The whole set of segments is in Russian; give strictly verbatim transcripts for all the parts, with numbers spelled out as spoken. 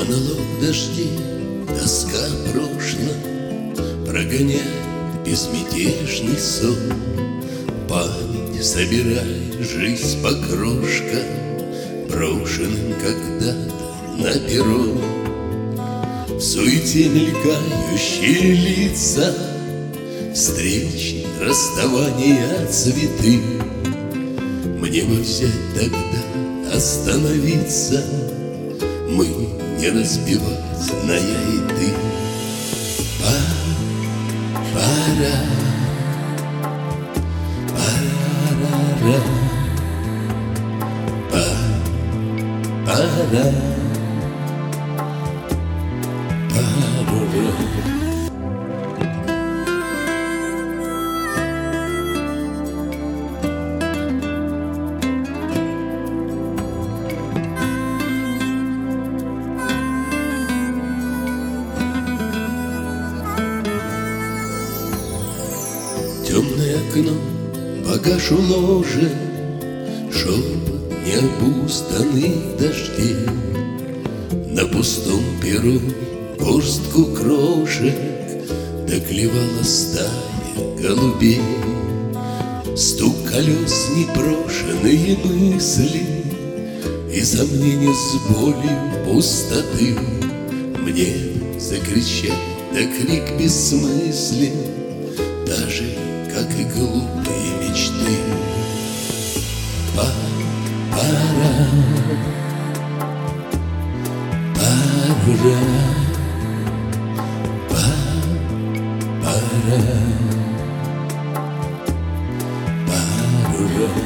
Монолог дождей, тоска прошла, прогоняет безмятежный сон. Память собирай, жизнь по крошкам, брошенным когда-то на перрон. В суете мелькающие лица, встречи, расставания, цветы. Мне бы взять тогда, остановиться, мы не разбивать на я и ты. Пора, пора, пора, пора. Темное окно, погашу ложе, шепот необустанных дождей. На пустом перу горстку крошек доклевала стая голубей. Стук колес, непрошенные мысли и сомнения с болью пустоты. Мне закричать, да крик бессмыслен, даже как и глупые мечты. Пора, пора, пора, пора.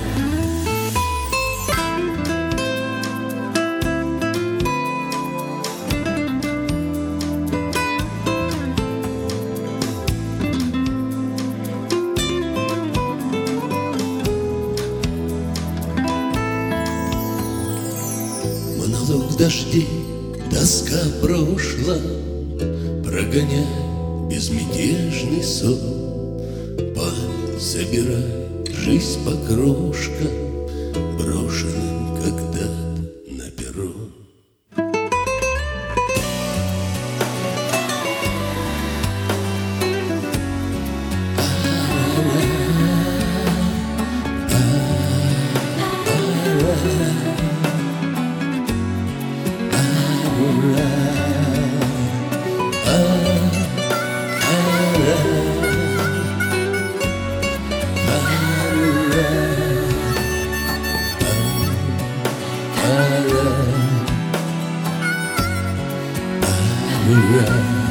Монолог дождей, тоска прошла, прогоняй безмятежный сон. Память собирай, жизнь по крошкам, брошенным когда-то на перрон. Right.